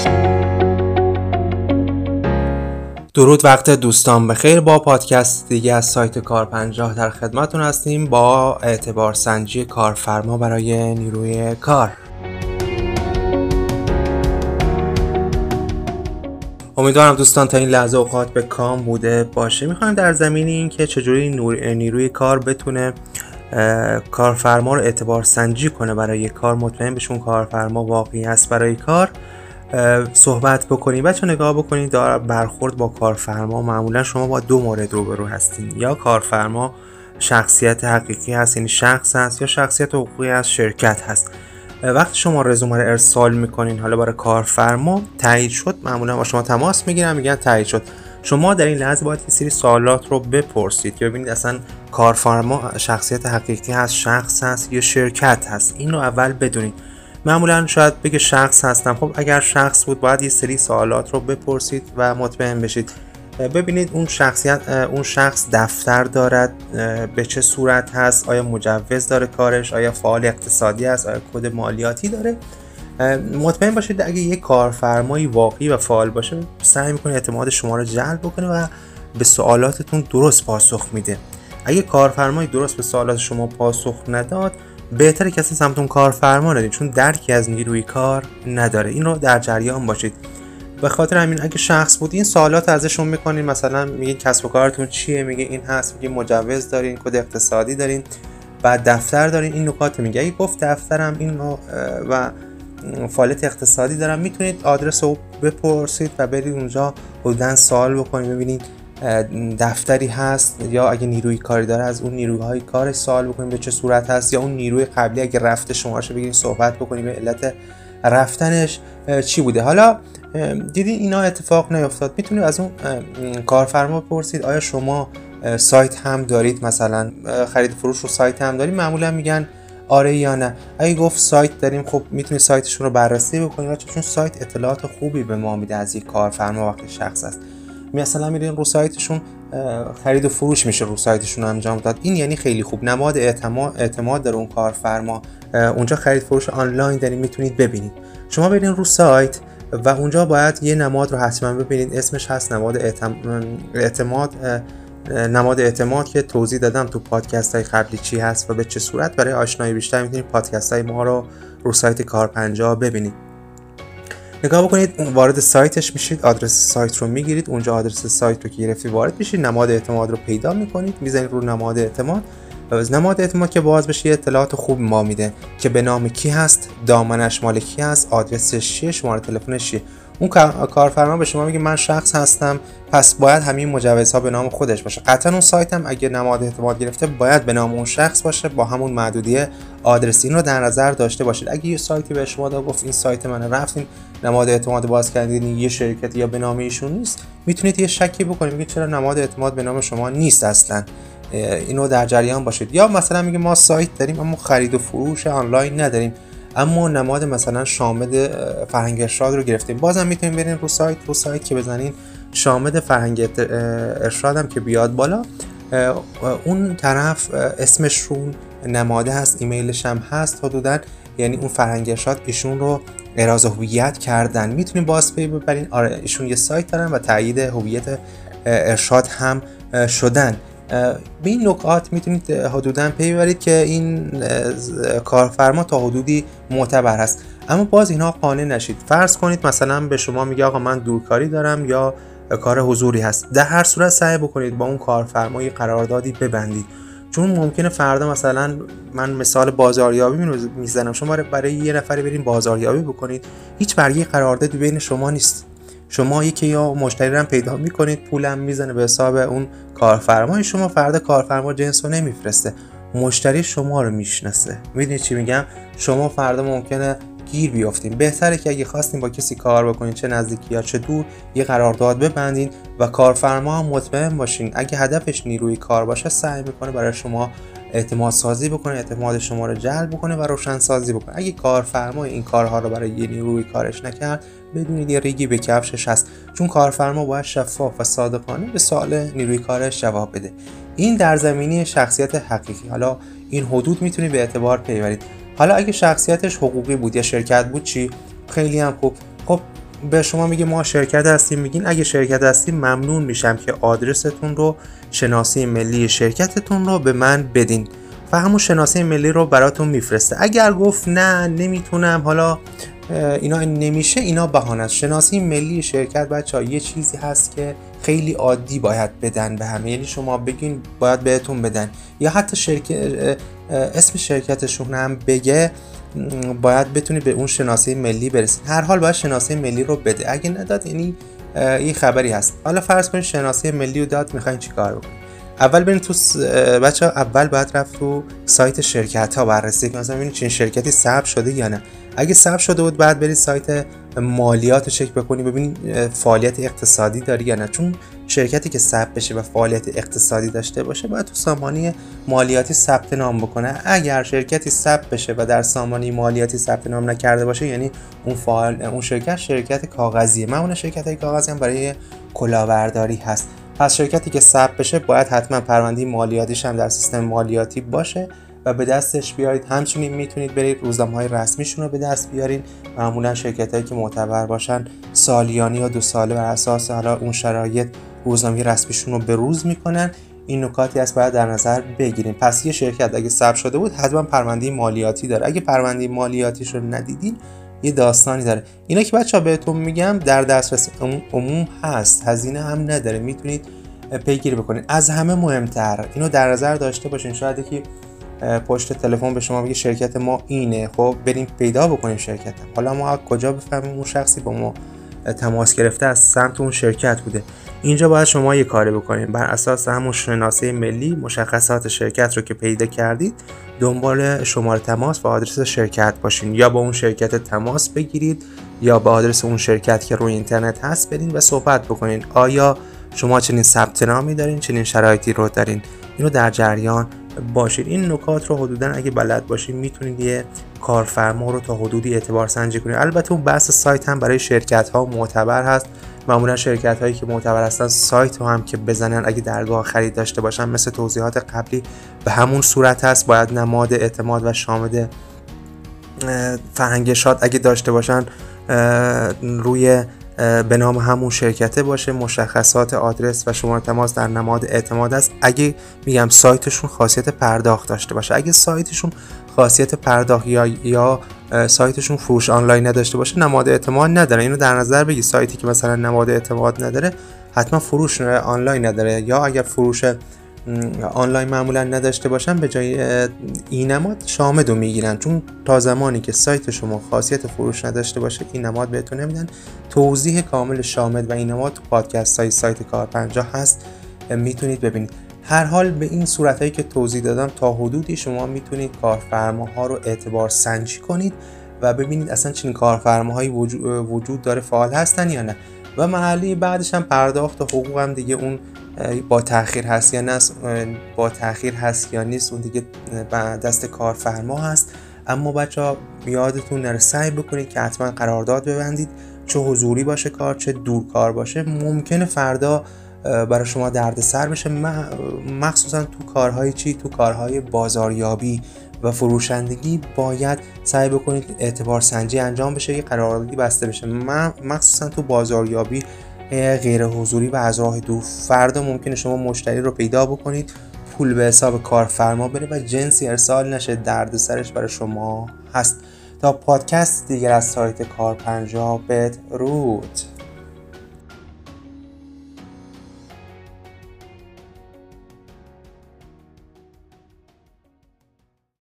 درود وقت دوستان بخیر. با پادکست دیگه از سایت کار 50 در خدمتتون هستیم با اعتبار سنجی کارفرما برای نیروی کار. امیدوارم دوستان تا این لحظه اوقات به کام بوده باشه. میخوایم در زمینه این که چجوری نیروی کار بتونه کارفرما رو اعتبار سنجی کنه برای کار، مطمئن بشون کارفرما واقعی است برای کار، صحبت بکنید. بچه نگاه بکنید در برخورد با کارفرما معمولا شما با دو مورد روبرو هستین. یا کارفرما شخصیت حقیقی هست، یعنی شخص هست، یا شخصیت حقوقی هست، شرکت هست. وقتی شما رزومه رو ارسال میکنین حالا برای کارفرما، تایید شد، معمولا با شما تماس میگیرن میگن تایید شد. شما در این لحظه باید یه سری سوالات رو بپرسید که ببینید اصلا کارفرما شخصیت حقیقی هست، شخص هست یا شرکت هست. این رو اول بدونید. معمولا شاید بگه شخص هستم. خب اگر شخص بود باید یه سری سوالات رو بپرسید و مطمئن بشید. ببینید اون شخص دفتر دارد، به چه صورت هست، آیا مجوز داره کارش، آیا فعال اقتصادی است، آیا کد مالیاتی داره. مطمئن باشید اگه یک کارفرمایی واقعی و فعال باشه سعی میکنه اعتماد شما رو جلب بکنه و به سوالاتتون درست پاسخ میده. اگه کارفرمایی درست به سوالات شما پاسخ نداد، بهتره که اصلا سمتون کارفرما ندید، چون درکی از نیروی کار نداره. این رو در جریان باشید. به خاطر همین اگه شخص بود این سوالات ازشون میکنین، مثلا میگین کسب و کارتون چیه، میگه این هست، میگه مجوز دارین، کد اقتصادی دارین، بعد دفتر دارین، این نکات میگه. اگه گفت دفترم این و فعالیت اقتصادی دارم، میتونید آدرس رو بپرسید و برید اونجا حدوداً سوال بکنید، ببینید دفتری هست، یا اگه نیروی کاری داره از اون نیروهای کارش سوال بکنید به چه صورت هست، یا اون نیروی قبلی اگه رفته شماره‌شو بگیرید صحبت بکنید به علت رفتنش چی بوده. حالا دیدین اینا اتفاق نیفتاد، میتونید از اون کارفرما بپرسید آیا شما سایت هم دارید، مثلا خرید فروش رو سایت هم دارید. معمولا میگن آره یا نه. اگه گفت سایت داریم، خب میتونید سایتشون رو بررسی بکنید، چون سایت اطلاعات خوبی به ما میده از یک کارفرما وقتی شخص است. مثلا میرین رو سایتشون خرید و فروش میشه رو سایتشون انجام داد، این یعنی خیلی خوب، نماد اعتماد داره اون کارفرما. اونجا خرید فروش آنلاین دارین میتونید ببینید. شما برین رو سایت و اونجا باید یه نماد رو حتما ببینید، اسمش هست نماد اعتماد که توضیح دادم تو پادکست های قبلی چی هست و به چه صورت. برای آشنایی بیشتر میتونید پادکست های ما رو سایت کار 50 ببینید. نگاه بکنید، وارد سایتش میشید، آدرس سایت رو میگیرید، اونجا آدرس سایت رو که گرفتی وارد میشید، نماد اعتماد رو پیدا میکنید، میزنید رو نماد اعتماد. نماد اعتماد که باز بشه اطلاعات خوب ما میده که به نام کی هست، دامنش مال کی هست، آدرسش چیه، شماره تلفنش چیه. اون کارفرما به شما میگه من شخص هستم، پس باید همین مجوزها به نام خودش باشه. قطعا اون سایت هم اگه نماد اعتماد گرفته باید به نام اون شخص باشه با همون محدودیت آدرسی. این رو در نظر داشته باشید. اگه یه سایتی به شما گفت این سایت منه، رفتین نماد اعتماد باز کردین یه شرکت یا به نام ایشون نیست، میتونید یه شکی بکنید، میگید چرا نماد اعتماد به نام شما نیست اصلا. اینو در جریان باشید. یا مثلا میگه ما سایت داریم اما خرید و فروش آنلاین نداریم، اما نماد مثلا شامد فرهنگ ارشاد رو گرفتیم، بازم میتونید برین رو سایت که بزنین شامد فرهنگ ارشاد هم که بیاد بالا، اون طرف اسمش رو نماده هست، ایمیلش هم هست حدوداً، یعنی اون فرهنگ ارشاد ایشون رو اراز هویت کردن. میتونید باز پی ببرین آره ایشون یه سایت دارن و تایید هویت ارشاد هم شدن. به این نکات میتونید حدوداً پی ببرید که این کارفرما تا حدودی معتبر هست. اما باز اینها قانع نشید. فرض کنید مثلا به شما میگه آقا من دورکاری دارم یا کار حضوری هست، در هر صورت سعی بکنید با اون کارفرما قراردادی ببندید، چون ممکنه فردا مثلا من مثال بازاریابی میزنم، شما برای یه نفری برین بازاریابی بکنید، هیچ برگه قراردادی بین شما نیست، شما یکی یا مشتری رو پیدا میکنید، پولم میزنه به حساب اون کارفرمای شما، فردا کارفرما جنسو نمیفرسته، مشتری شما رو میشناسه. میدونید چی میگم؟ شما فردا ممکنه گیر بیافتین. بهتره که اگه خواستین با کسی کار بکنین، چه نزدیکی یا چه دور، یه قرارداد ببندین و کارفرما هم مطمئن باشین اگه هدفش نیروی کار باشه سعی میکنه برای شما اعتماد سازی بکنه، اعتماد شما رو جلب بکنه و روشن سازی بکنه. اگه کارفرما این کارها رو برای یه نیروی کارش نکرد، بدونید یه ریگی به کفشش هست، چون کارفرما باید شفاف و صادقانه به سوال نیروی کارش جواب بده. این در زمینه شخصیت حقیقی. حالا این حدود میتونید به اعتبار پی ببرید. حالا اگه شخصیتش حقوقی بود یا شرکت بود چی؟ خیلی هم خوب. خب به شما میگه ما شرکت هستیم، میگین اگه شرکت هستیم ممنون میشم که آدرستون رو، شناسه ملی شرکتتون رو به من بدین و همون شناسه ملی رو براتون میفرسته. اگر گفت نه نمیتونم، حالا اینا نمیشه، اینا بهانه است. شناسه ملی شرکت بچه‌ها یه چیزی هست که خیلی عادی باید بدن به همه، یعنی شما بگین باید بهتون بدن، یا حتی اسم شرکتشون هم بگه باید بتونید به اون شناسه ملی برسید. هر حال باید شناسه ملی رو بده، اگه نداد یعنی یه خبری هست. حالا فرض کنید شناسه ملی رو داد، میخواین چیکار بکنید؟ اول برید تو بچه‌ها اول باید رفت تو سایت شرکت ها بررسی کنید مثلا ببینید چه شرکتی ثبت شده یا نه. اگه ثبت شده بود بعد برید سایت مالیات رو چک بکنید ببینید فعالیت اقتصادی داره یا نه، چون شرکتی که ثبت بشه و فعالیت اقتصادی داشته باشه باید تو سامانه مالیاتی ثبت نام بکنه. اگر شرکتی ثبت بشه و در سامانه مالیاتی ثبت نام نکرده باشه یعنی اون شرکت کاغذیه. معمولا شرکت‌های کاغذی هم برای کلاهبرداری هست. پس شرکتی که ثبت بشه باید حتما پرونده مالیاتیش هم در سیستم مالیاتی باشه و به دستش بیارید. همچنین میتونید برید روزنامه‌های رسمیشون رو به دست بیارین. معمولا شرکتایی که معتبر باشن سالیانی یا 2 ساله بر اساس حالا اون شرایط روزنامه رسمیشون رو به روز میکنن. این نکاتی است باید در نظر بگیریم. پس یه شرکت اگه ثبت شده بود حتما پرونده مالیاتی داره. اگه پرونده مالیاتیش رو ندیدین یه داستانی داره. اینا که بچه‌ها بهتون میگم در دسترس عموم هست، هزینه هم نداره، میتونید پیگیری بکنید. از همه مهمتر اینو در نظر داشته باشین، شاید یکی پشت تلفن به شما بگه شرکت ما اینه، خب بریم پیدا بکنیم شرکت. حالا ما کجا بفهمیم اون شخصی با ما تماس گرفته از سمت اون شرکت بوده؟ اینجا باید شما یه کاری بکنید، بر اساس همون شناسه ملی مشخصات شرکت رو که پیدا کردید دنبال شماره تماس و آدرس شرکت باشین، یا با اون شرکت تماس بگیرید یا با آدرس اون شرکت که روی اینترنت هست برین و صحبت بکنین آیا شما چنین ثبت نامی دارین، چنین شرایطی رو دارین. اینو در جریان باشید. این نکات رو حدوداً اگه بلد باشید میتونید یه کارفرما رو تا حدودی اعتبار سنجی کنید. البته اون بحث سایت هم برای شرکت ها معتبر هست. معمولا شرکت هایی که معتبر هستن سایت رو هم که بزنن اگه درگاه خرید داشته باشن مثل توضیحات قبلی به همون صورت هست. باید نماد اعتماد و شامل فرهنگشات اگه داشته باشن روی به نام همون شرکته باشه. مشخصات آدرس و شماره تماس در نماد اعتماد است. اگه میگم سایتشون خاصیت پرداخت داشته باشه، اگه سایتشون خاصیت پرداخت یا سایتشون فروش آنلاین نداشته باشه نماد اعتماد نداره. اینو در نظر بگی. سایتی که مثلا نماد اعتماد نداره حتما فروش آنلاین نداره، یا اگر فروش آنلاین معمولا نداشته باشن به جای این نماد شامد رو میگیرن، چون تا زمانی که سایت شما خاصیت فروش نداشته باشه این نماد بهتون نمیدن. توضیح کامل شامد و این نماد تو پادکست های سایت کار 50 هست، میتونید ببینید. هر حال به این صورتایی که توضیح دادم تا حدودی شما میتونید کارفرماها رو اعتبار سنجی کنید و ببینید اصلا چنین کارفرماهایی وجود داره، فعال هستن یا نه. و محلی بعدش هم پرداخت حقوق هم دیگه اون با تأخیر هست یا نیست اون دیگه دست کارفرما هست. اما بچه‌ها یادتون نره سعی بکنید که حتما قرارداد ببندید، چه حضوری باشه کار چه دور کار باشه. ممکنه فردا برای شما دردسر بشه، مخصوصا تو کارهای بازاریابی و فروشندگی باید سعی بکنید اعتبار سنجی انجام بشه، یه قراردادی بسته بشه. مخصوصا تو بازاریابی غیر حضوری و از راه دور فردا ممکنه شما مشتری رو پیدا بکنید، پول به حساب کارفرما بره و جنسی ارسال نشه، دردسرش برای شما هست. تا پادکست دیگر از سایت کار 50 بدرود.